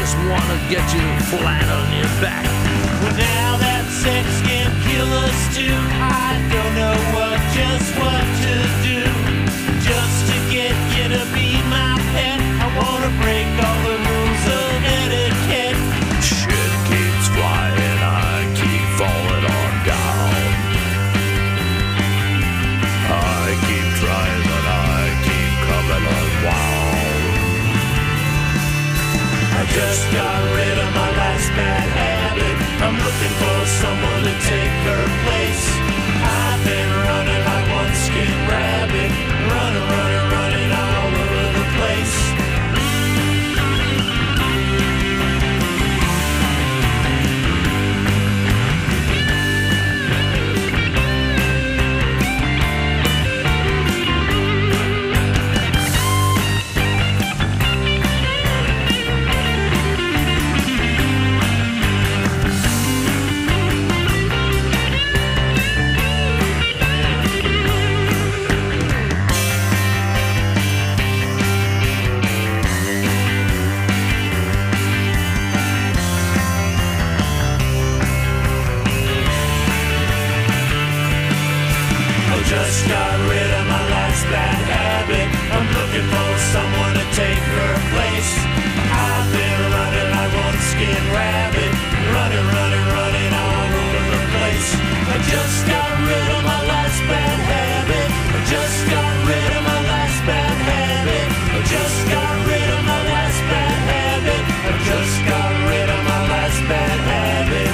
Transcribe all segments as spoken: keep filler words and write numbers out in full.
just wanna get you flat on your back. Well, now that sex can kill us too, I don't know what, just what to do. Just to get you to be my pet, I wanna break all the rules of etiquette. Shit keeps flying, I keep falling on down. I keep trying, but I keep coming unwound. I just got rid of my last bad habit. I'm looking for someone to take her place. I've been running like one skin rabbit, running, running, running all over the place. Just got rid of my last bad habit. I'm looking for someone to take her place. I've been running like one skin rabbit, running, running, running all over the place. I just got rid of my last bad habit. I just got rid of my last bad habit. I just got rid of my last bad habit. I just got rid of my last bad habit.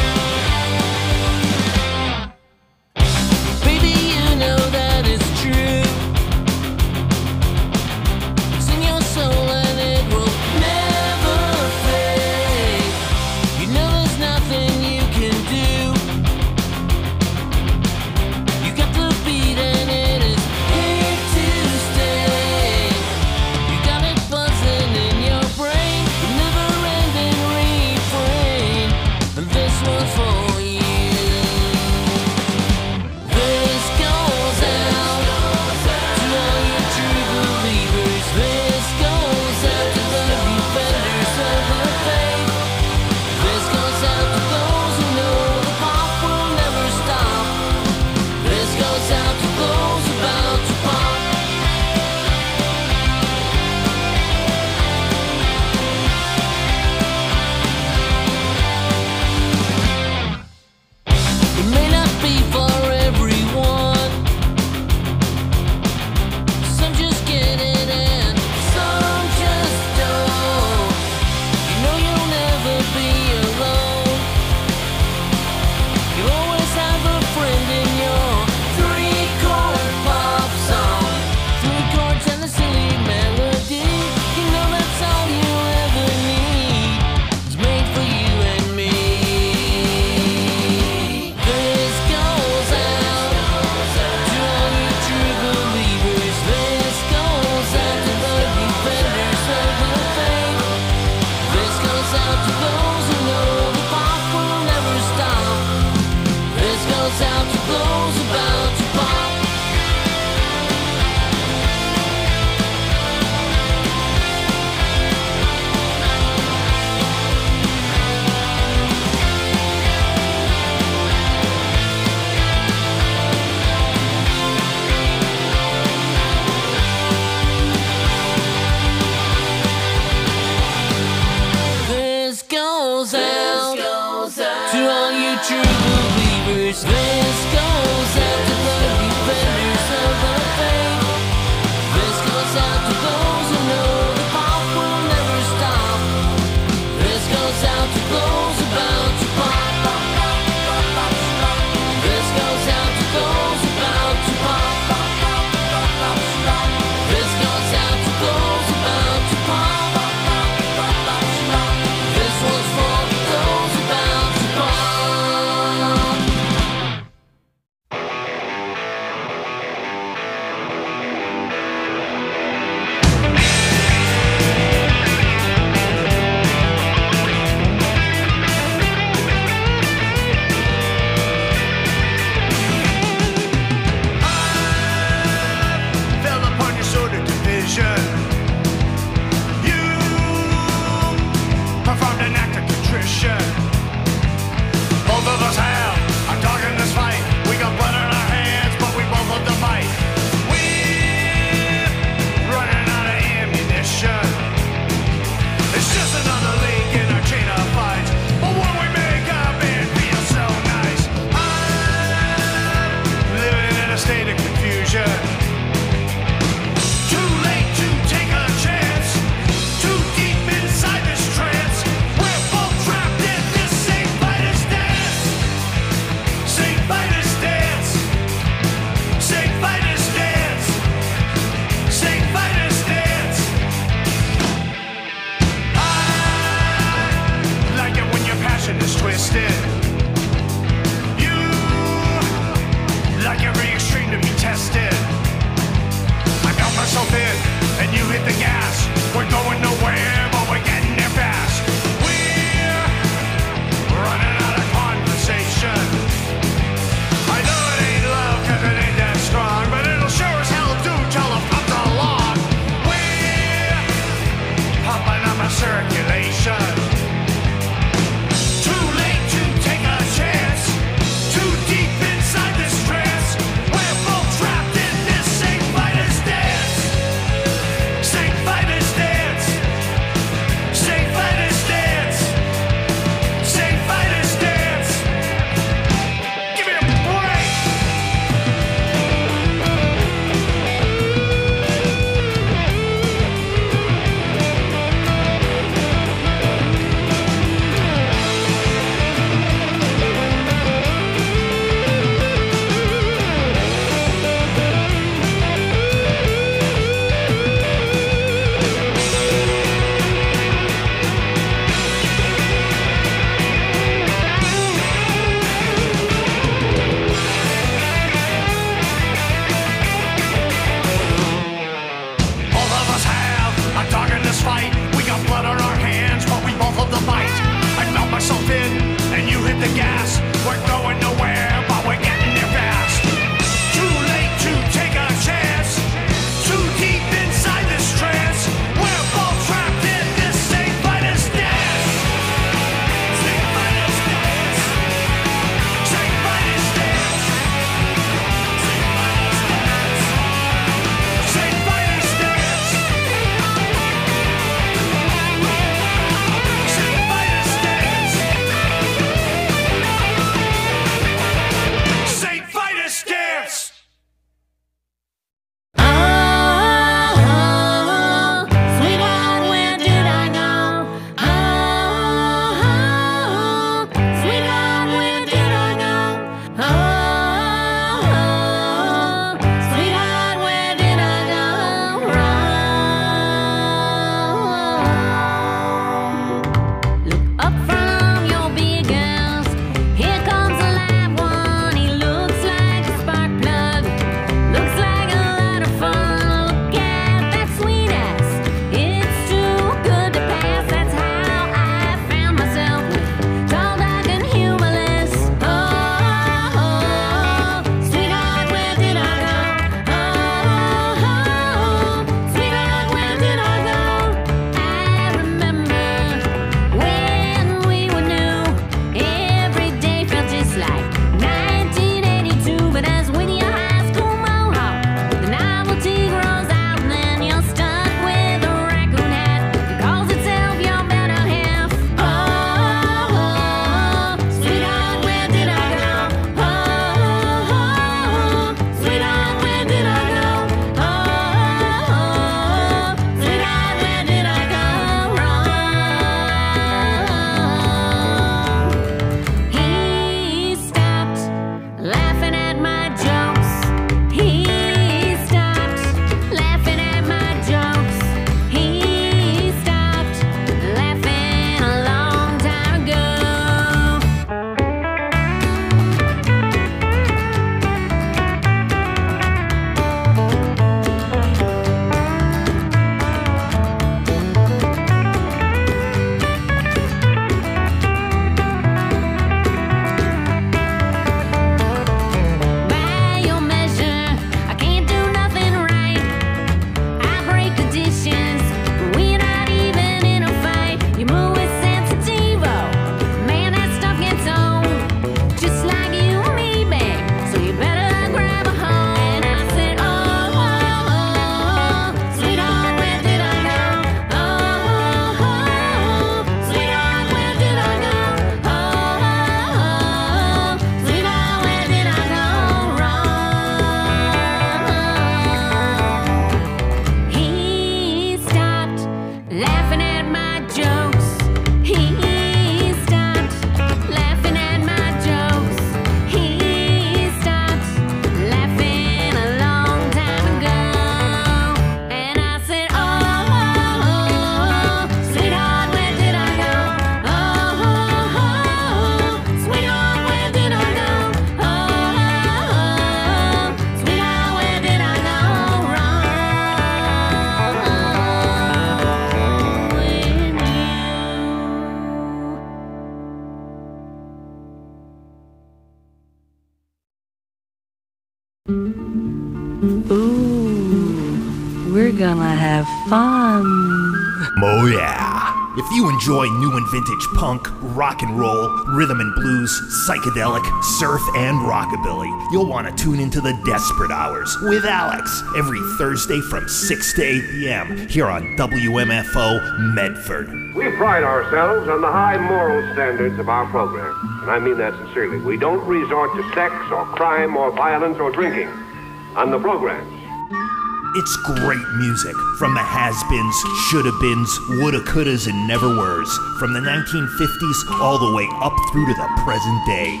have fun. Oh yeah. If you enjoy new and vintage punk, rock and roll, rhythm and blues, psychedelic, surf, and rockabilly, you'll want to tune into the Desperate Hours with Alex every Thursday from six to eight p.m. here on W M F O Medford. We pride ourselves on the high moral standards of our program, and I mean that sincerely. We don't resort to sex or crime or violence or drinking on the programs. It's great music from the has-beens, shoulda-beens, woulda, couldas, and never-weres, from the nineteen fifties all the way up through to the present day.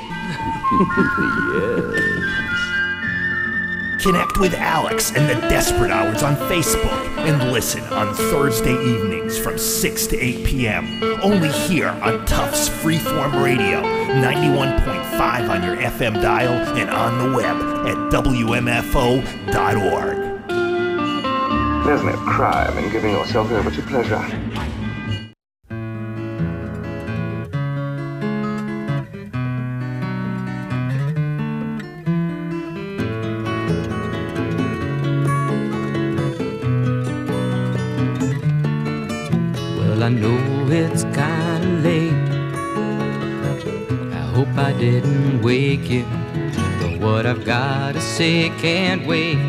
Yes. Connect with Alex and the Desperate Hours on Facebook and listen on Thursday evenings from six to eight p.m. only here on Tufts Freeform Radio, ninety-one point five on your F M dial and on the web at W M F O dot org. There's no crime in giving yourself over to pleasure. Well, I know it's kinda late. I hope I didn't wake you, but what I've gotta say can't wait.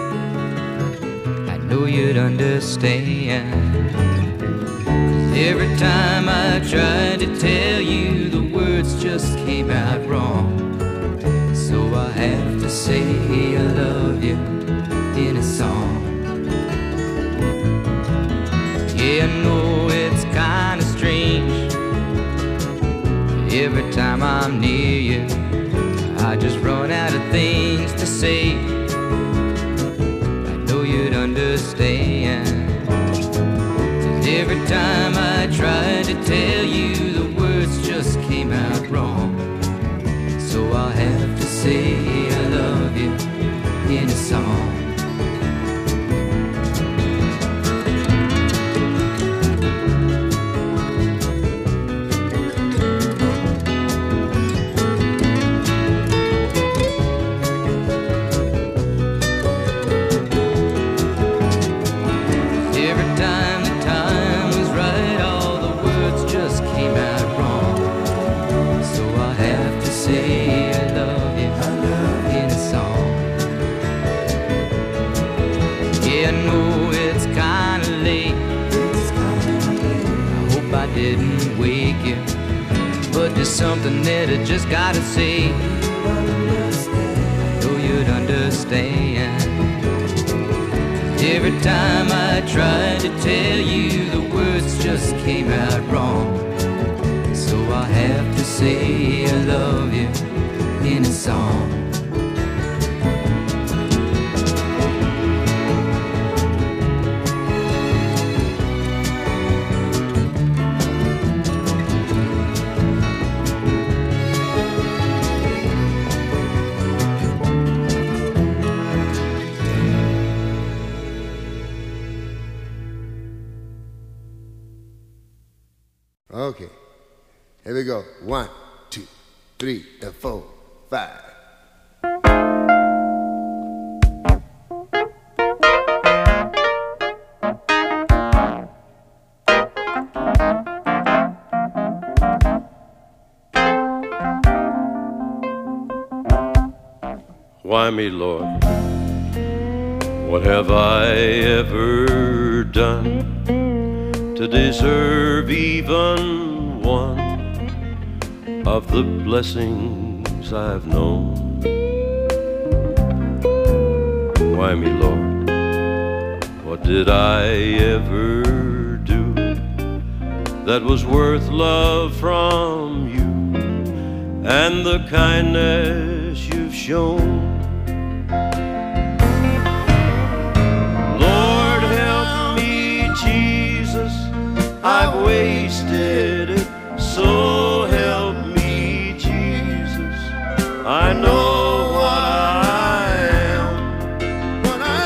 Know you'd understand. 'Cause every time I tried to tell you, the words just came out wrong. So I have to say I love you in a song. Yeah, I know it's kinda strange. Every time I'm near you, I just run out of things to say. You'd understand. 'Cause every time I tried to tell you, the words just came out wrong. So I'll have to say I love you in a song. There's something that I just gotta say. I know you'd understand. Every time I tried to tell you, the words just came out wrong. So I have to say I love you in a song. Okay, here we go. One, two, three, and four, five. Why me, Lord? What have I ever done to deserve even one of the blessings I've known? Why me, Lord? What did I ever do that was worth love from you and the kindness you've shown? Lord, help me, Jesus, I've wasted it, so help me, Jesus. I know what I am, what I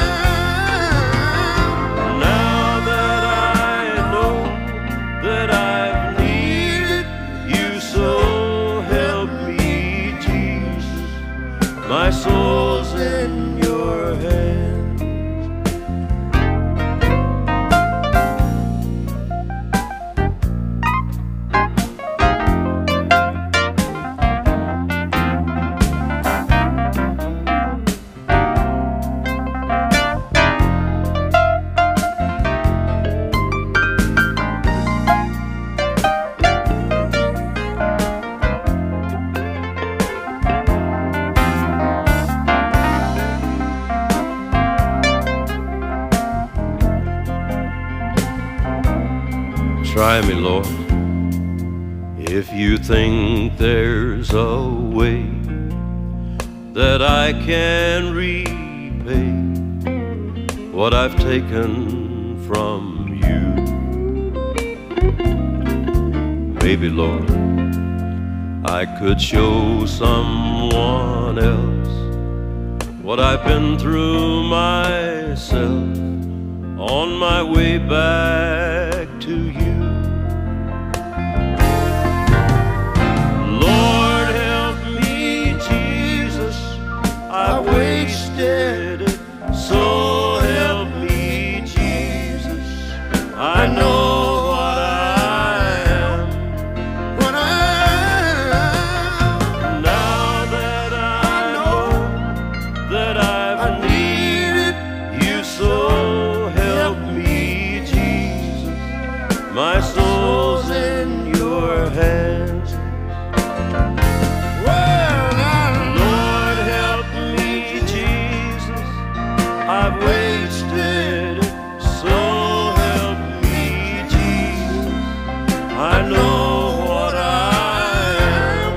am. Now that I know that I've needed you, so help me, Jesus. My soul's in your hands. Try me, Lord, if you think there's a way that I can repay what I've taken from you. Maybe, Lord, I could show someone else what I've been through myself on my way back to you. Lord, help me, Jesus, I wasted it. So help me, Jesus, I know what I am. What I am. Now that I know that I've needed you, so help me, Jesus, my soul's in your hands. I've wasted it, so help me, Jesus, I know what I am.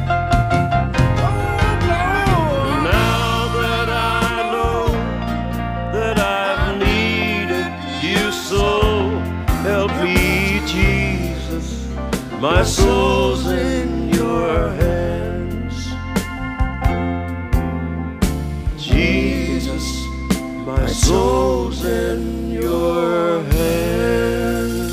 Now that I know that I've needed you, so help me, Jesus, my soul's in your hands. Jesus, my soul's in your hands.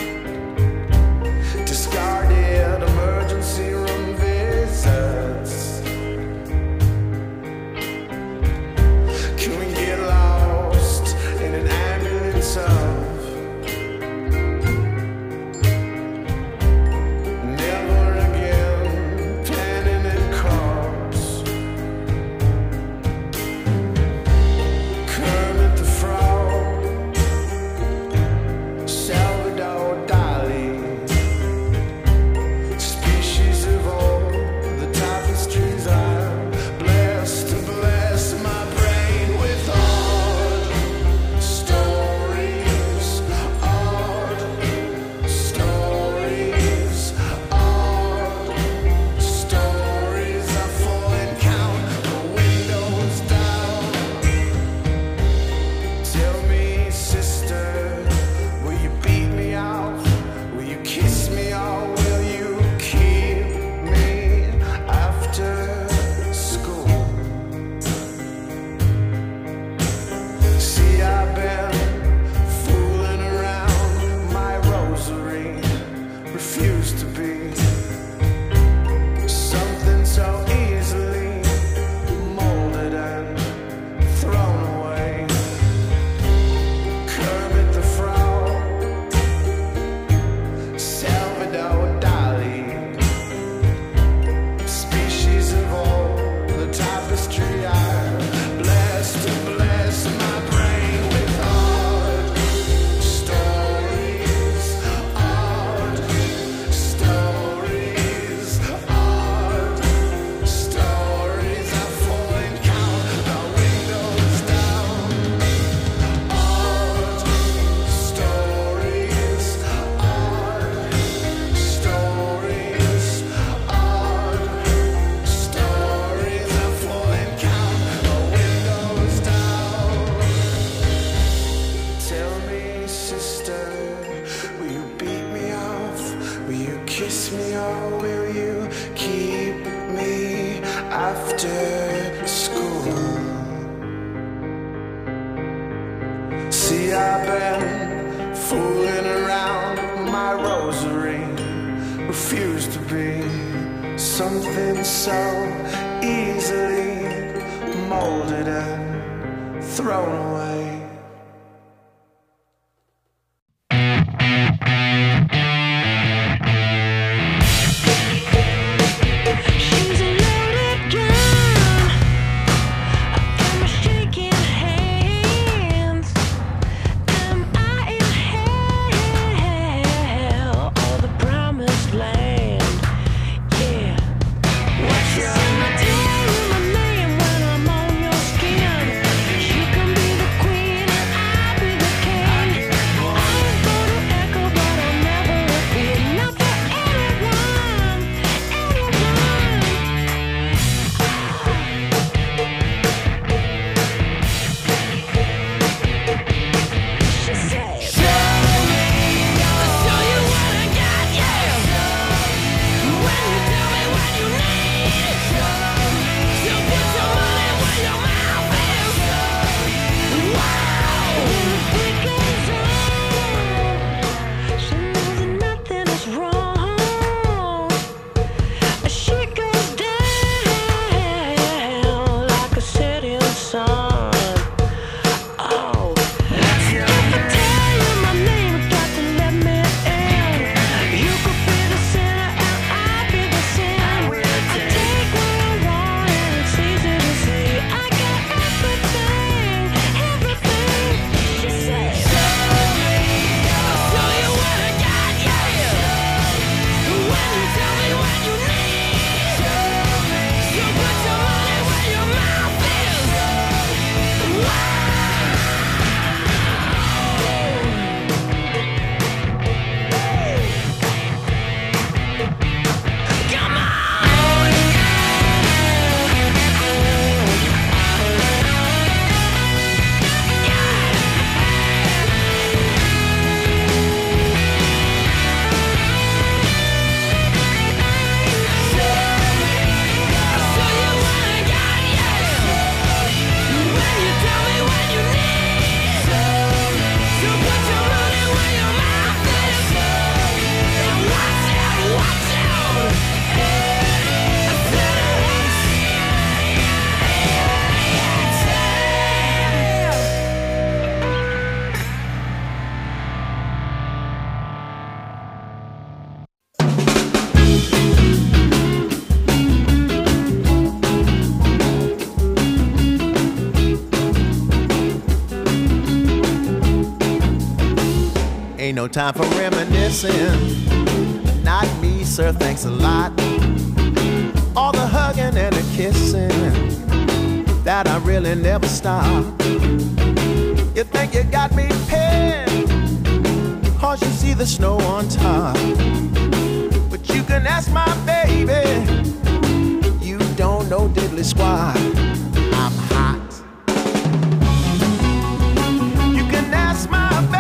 Discarded emergency room visits. after school. See, I've been fooling around with my rosary, refused to be something so easily molded and thrown away. Ain't no time for reminiscing. Not me, sir, thanks a lot. All the hugging and the kissing that I really never stop. You think you got me pinned, cause you see the snow on top. But you can ask my baby, you don't know diddly squat. I'm hot. You can ask my baby,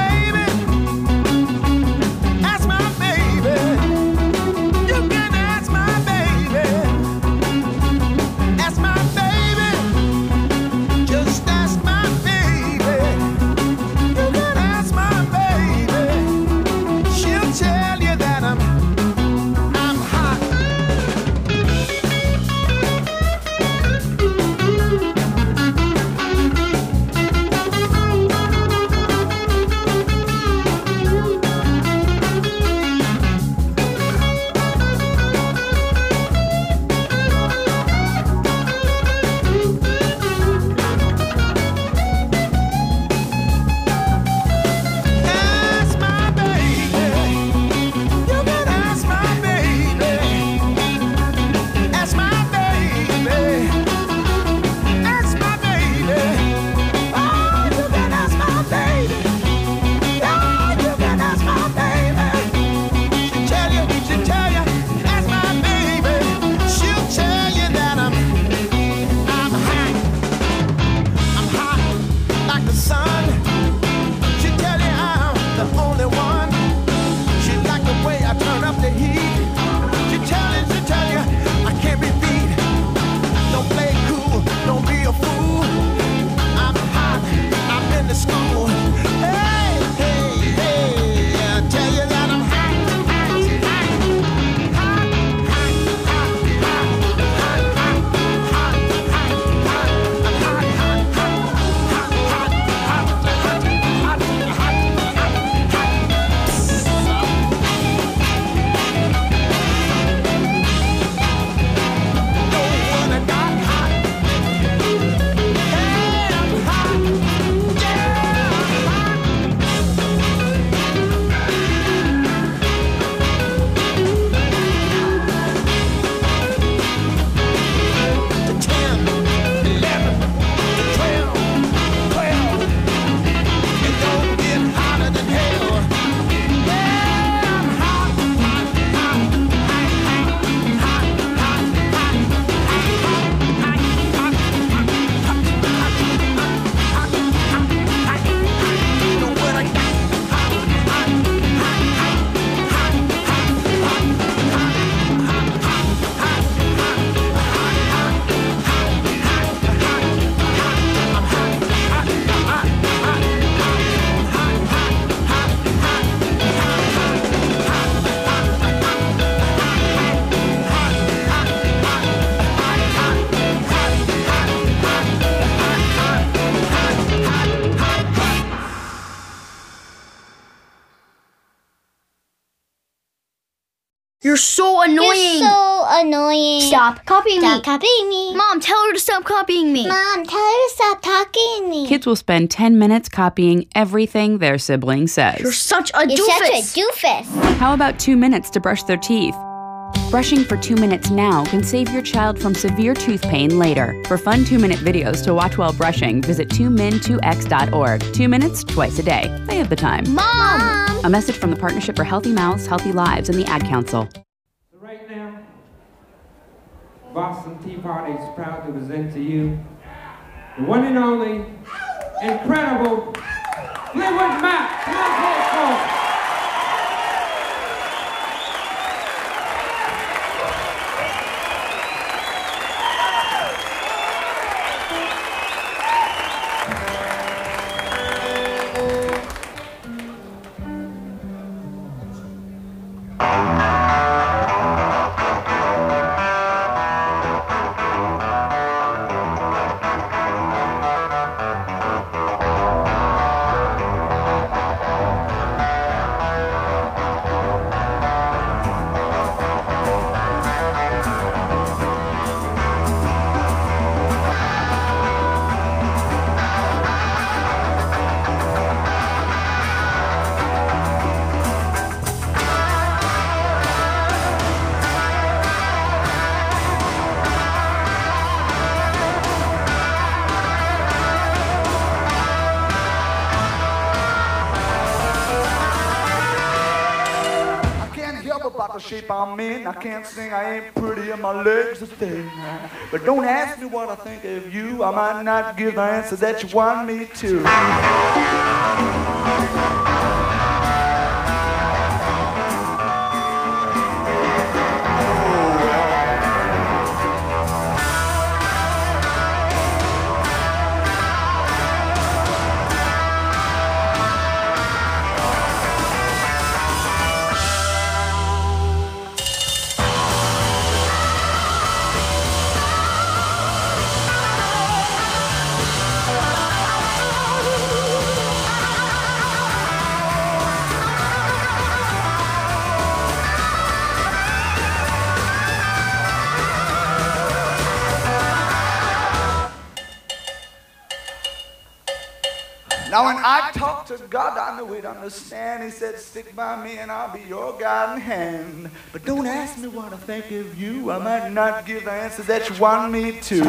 You're so annoying. You're so annoying. Stop copying stop me. Stop copying me. Mom, tell her to stop copying me. Mom, tell her to stop talking to me. Kids will spend ten minutes copying everything their sibling says. You're such a You're doofus. such a doofus. How about two minutes to brush their teeth? Brushing for two minutes now can save your child from severe tooth pain later. For fun two-minute videos to watch while brushing, visit two min two x dot org. Two minutes, twice a day. They have the time. Mom! A message from the Partnership for Healthy Mouths, Healthy Lives, and the Ad Council. So right now, Boston Tea Party is proud to present to you the one and only, incredible Fleetwood Mac. Come on, folks. The shape I'm in, I can't sing, I ain't pretty, and my legs are thin. But don't ask me what I think of you, I might not give the answer that you want me to. Now when I talk to God, I know He'd understand. He said, stick by me and I'll be your guiding hand. But don't ask me what I think of you. I might not give the answer that you want me to.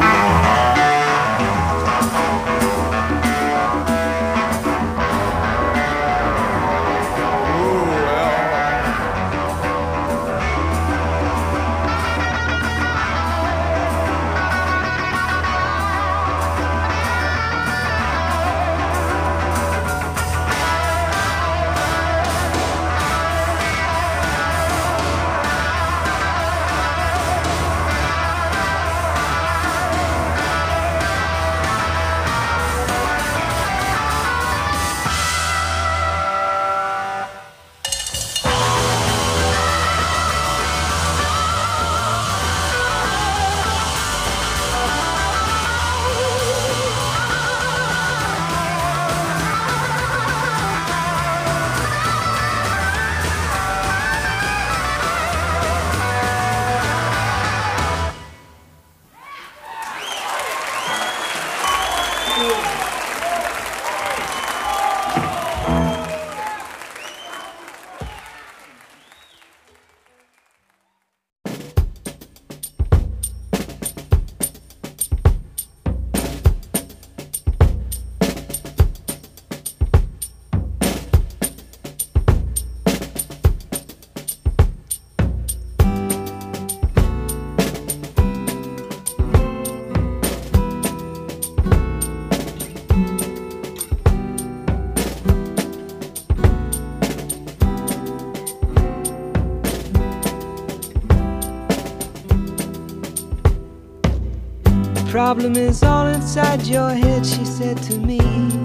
Problem is all inside your head, she said to me.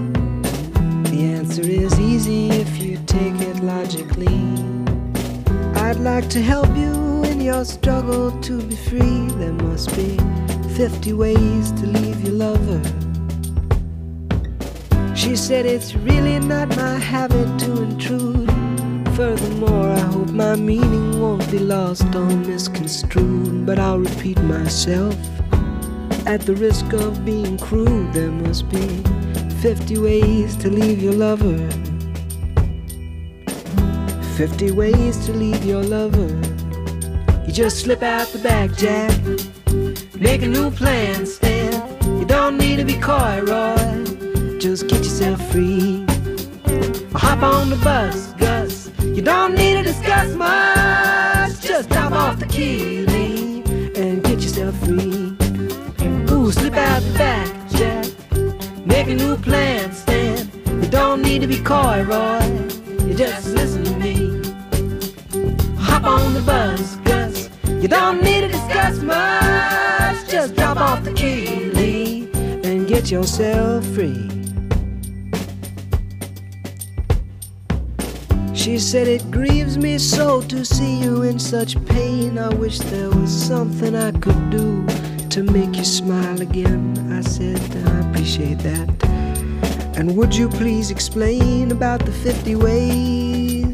The answer is easy if you take it logically. I'd like to help you in your struggle to be free. There must be fifty ways to leave your lover. She said it's really not my habit to intrude. Furthermore, I hope my meaning won't be lost or misconstrued, but I'll repeat myself. At the risk of being crude, there must be fifty ways to leave your lover. Fifty ways to leave your lover. You just slip out the back, Jack. Make a new plan, Stan. You don't need to be coy, Roy. Just get yourself free. Or hop on the bus, Gus. You don't need to discuss much. Just drop off the key, Lee, and get yourself free. Ooh, slip out the back, Jack. Make a new plan, Stan. You don't need to be coy, Roy. You just listen to me. Hop on the bus, Gus. You don't need to discuss much. Just drop off the key, Lee, and get yourself free. She said, it grieves me so to see you in such pain. I wish there was something I could do to make you smile again. I said, I appreciate that. And would you please explain about the fifty ways?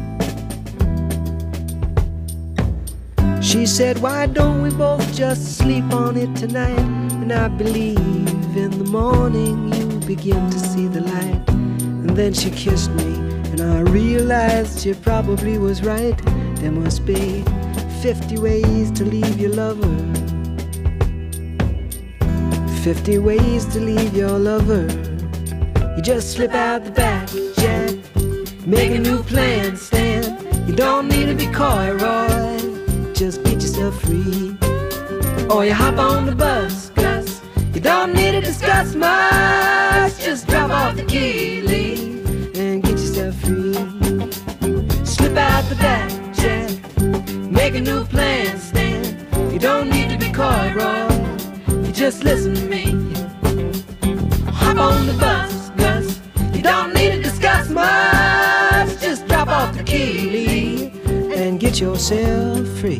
She said, why don't we both just sleep on it tonight? And I believe in the morning you begin to see the light. And then she kissed me, and I realized she probably was right. There must be fifty ways to leave your lover. Fifty ways to leave your lover. You just slip out the back, Jack. Make a new plan, Stan. You don't need to be coy, Roy. Just get yourself free. Or you hop on the bus, Gus. You don't need to discuss much. Just drop off the key, Lee, and get yourself free. Slip out the back, Jack. Make a new plan, Stan. You don't need to be coy, Roy. You just listen to me. Hop on the bus, Gus. You don't need to discuss much. Just drop off the key, Lee, and get yourself free.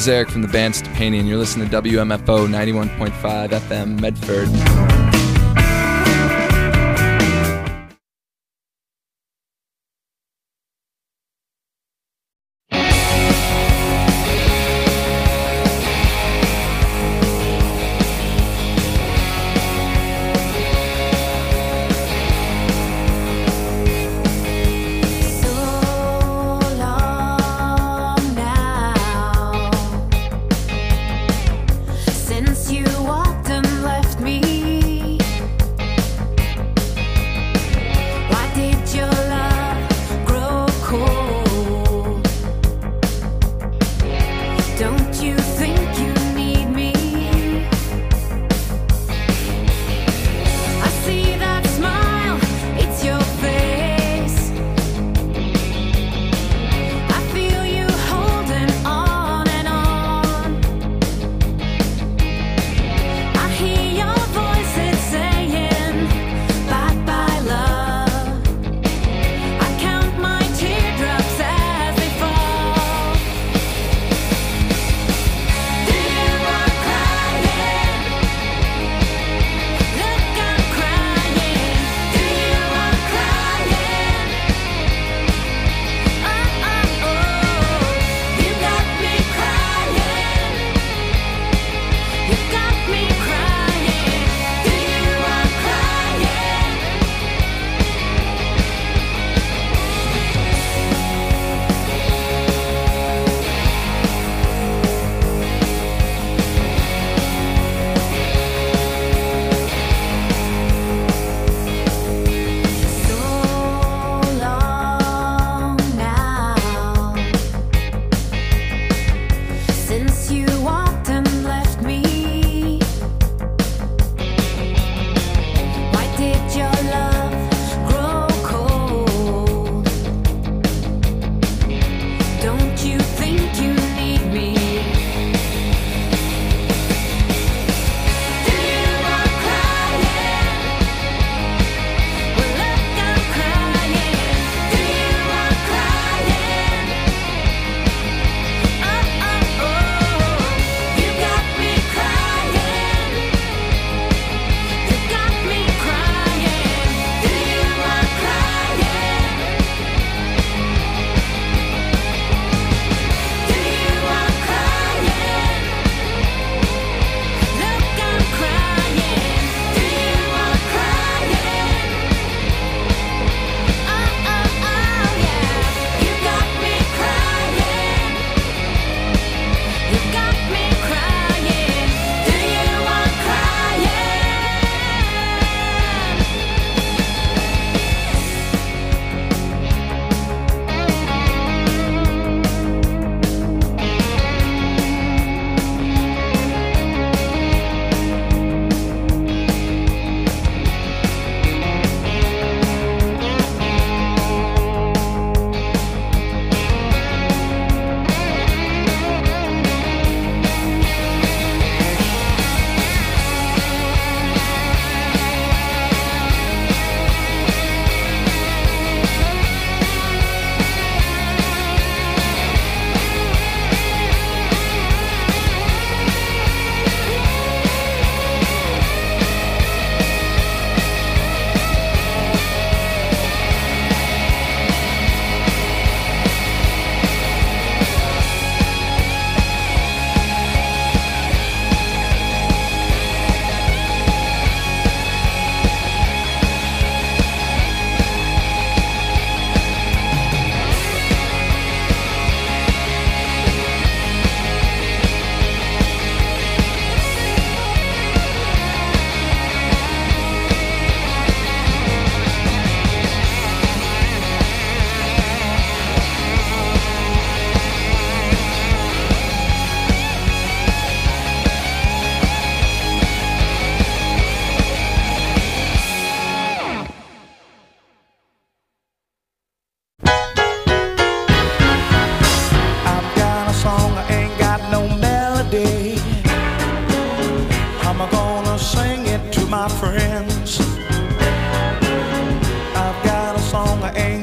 is Eric from the band Stepani, and you're listening to W M F O ninety-one point five F M Medford.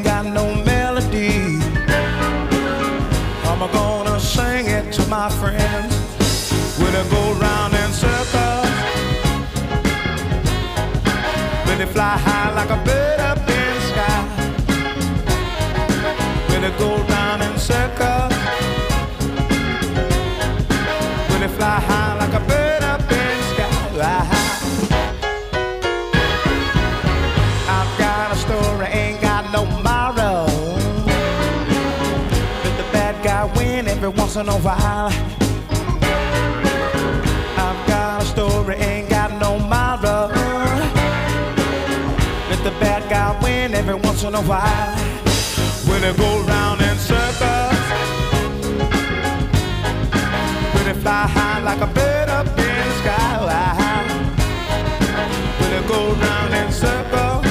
my friend. once in a while. I've got a story, ain't got no moral. Let the bad guy win every once in a while. When it go round in circles, when it fly high like a bird up in the sky. When it go round in circles,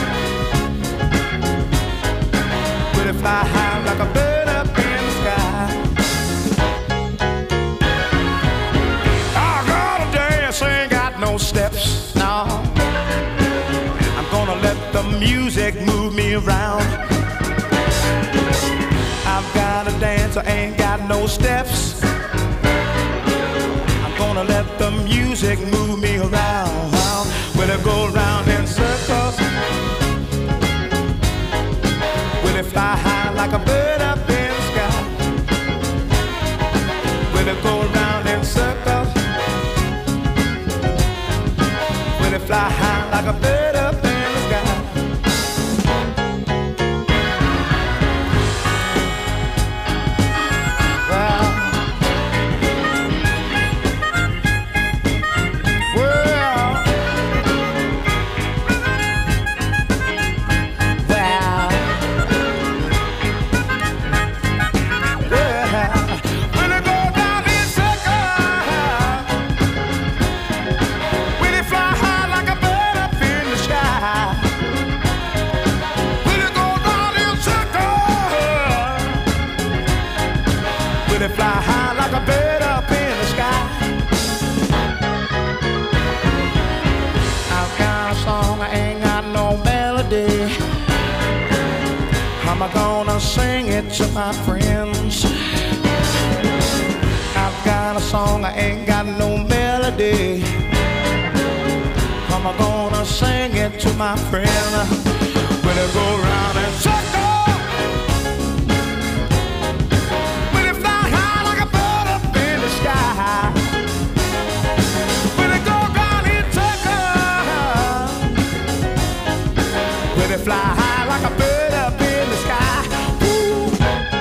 when it fly high like a bird up in the sky. I gotta dance, ain't got no steps, no. I'm gonna let the music move me around. I've got to dance, I ain't got no steps. I'm gonna let the music move me around. Will it go round in circles? Will it fly high like a bird up in the sky? Will it go round in circles? Will it fly high like a bird up in the sky? Fly high like a bird up in the sky. I've got a song, I ain't got no melody. How am I gonna sing it to my friends? I've got a song, I ain't got no melody. How am I gonna sing it to my friends? Will it go round and circle? Fly high like a bird up in the sky. Ooh.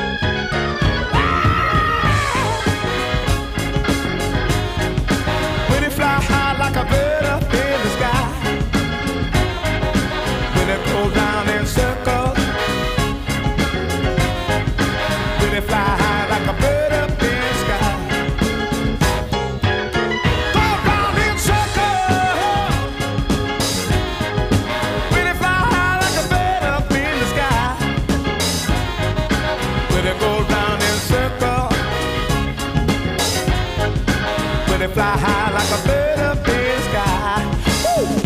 When it fly high like a bird up in the sky. When it go down in circles. When it fly high like a bird up in the sky. Go round in circles. When it fly high like a bird up in the sky. When it go round in circles. When it fly high like a bird up in the sky. Woo!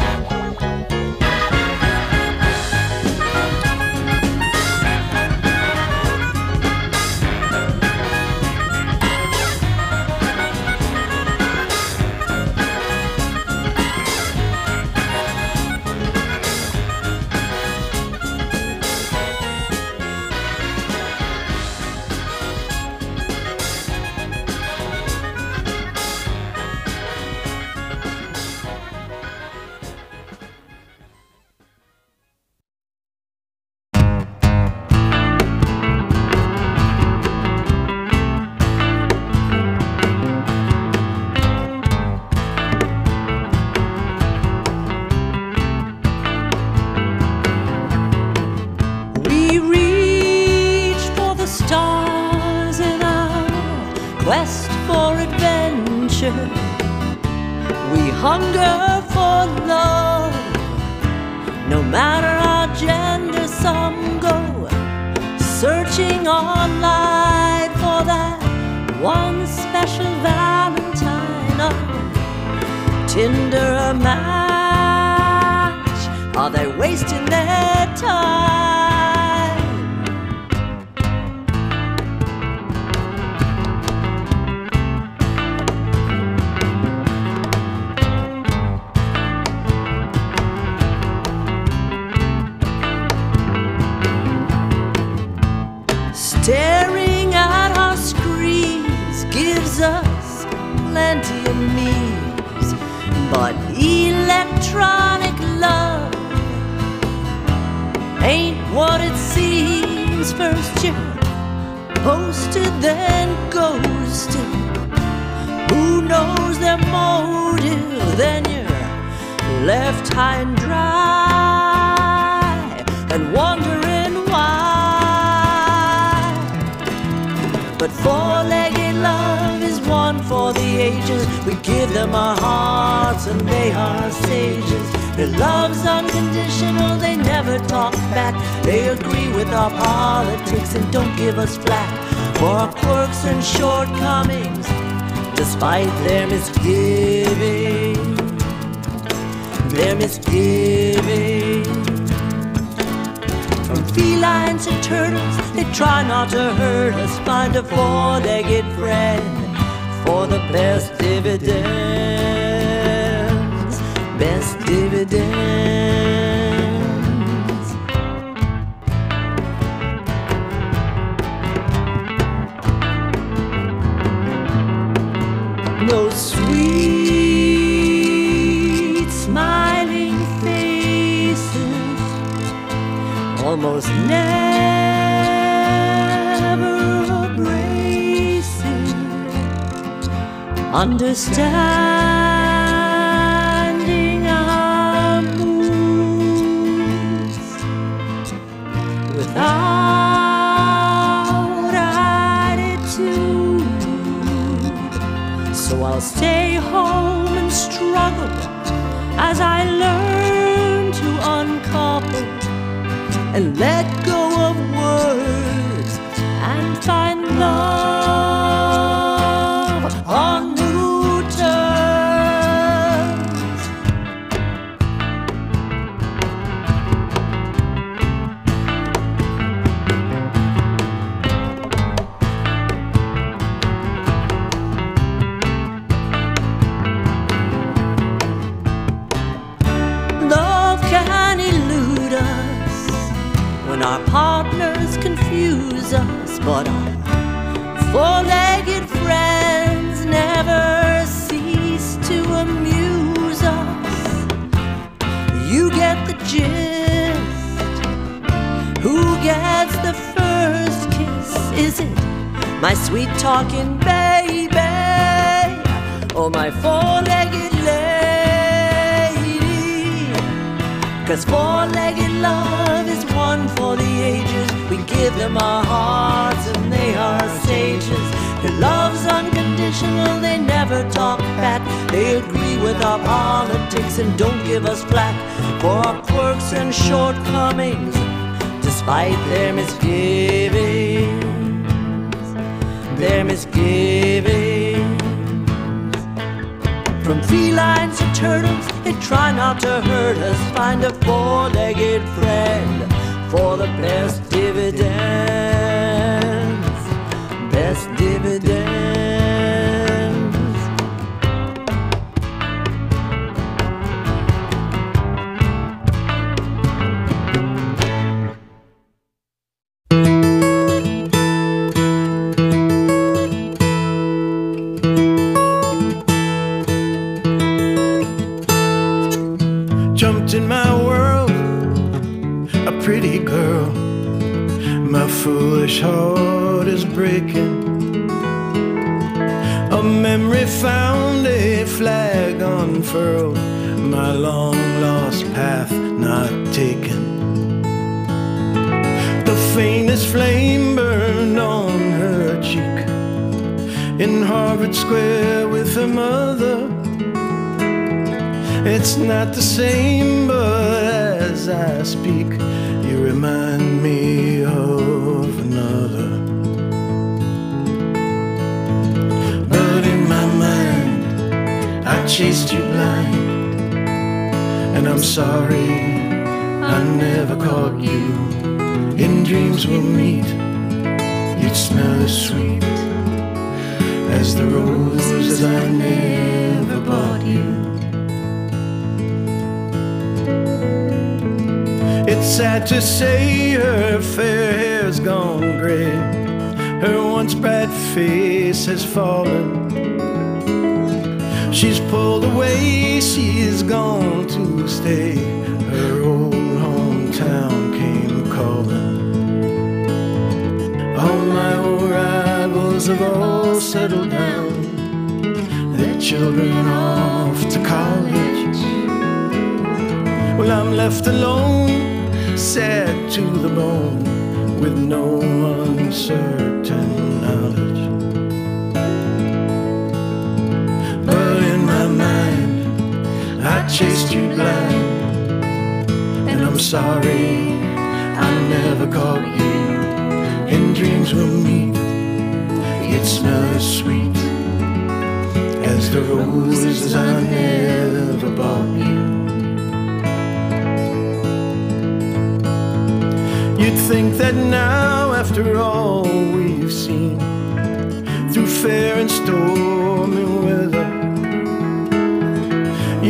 quest for adventure. We hunger for love. No matter our gender, some go searching online for that one special Valentine. A Tinder, a match. Are they wasting their time? Staring at our screens gives us plenty of memes, but electronic love ain't what it seems. First you posted then ghosted. Who knows their motive? Then you're left high and dry and wondering why. But four-legged love is one for the ages. We give them our hearts and they are sages. Their love's unconditional, they never talk back. They agree with our politics and don't give us flack for our quirks and shortcomings, despite their misgiving, their misgiving. From felines to turtles, they try not to hurt us. Find a four-legged friend for the best dividends, best dividends. Those sweet smiling faces almost never abrasive, understanding our moods without attitude. So I'll stay home and struggle as I learn to uncouple and let go of words and find love on new terms. Love can elude us when our partners confuse us, but our four-legged friends never cease to amuse us. You get the gist. Who gets the first kiss? Is it my sweet talking baby or my four-legged lady? 'Cause four-legged love is one for the ages. We give them our hearts and they are sages. Their love's unconditional, they never talk back. They agree with our politics and don't give us flack for our quirks and shortcomings, despite their misgivings, their misgivings. From felines to turtles, they try not to hurt us. Find a four-legged friend for the best dividends, best dividends. Jumped in my world, a pretty girl. My foolish heart is breaking. A memory found, a flag unfurled. My long lost path not taken. The faintest flame burned on her cheek. In Harvard Square with her mother. It's not the same, but as I speak, you remind me of another. But in my mind, I chased you blind. And I'm sorry I never caught you. In dreams we'll meet, you'd smell as sweet as the roses I never bought you. It's sad to say her fair hair's gone gray. Her once bright face has fallen. She's pulled away, she's gone to stay. Her old hometown came calling. All my old girls have all settled down, their children off to college. Well, I'm left alone, sad to the bone, with no uncertain knowledge. But in my mind, I chased you blind, and I'm sorry I never caught you. In dreams we'll meet, it's not as sweet as the roses I never bought you. You'd think that now, after all we've seen, through fair and stormy weather,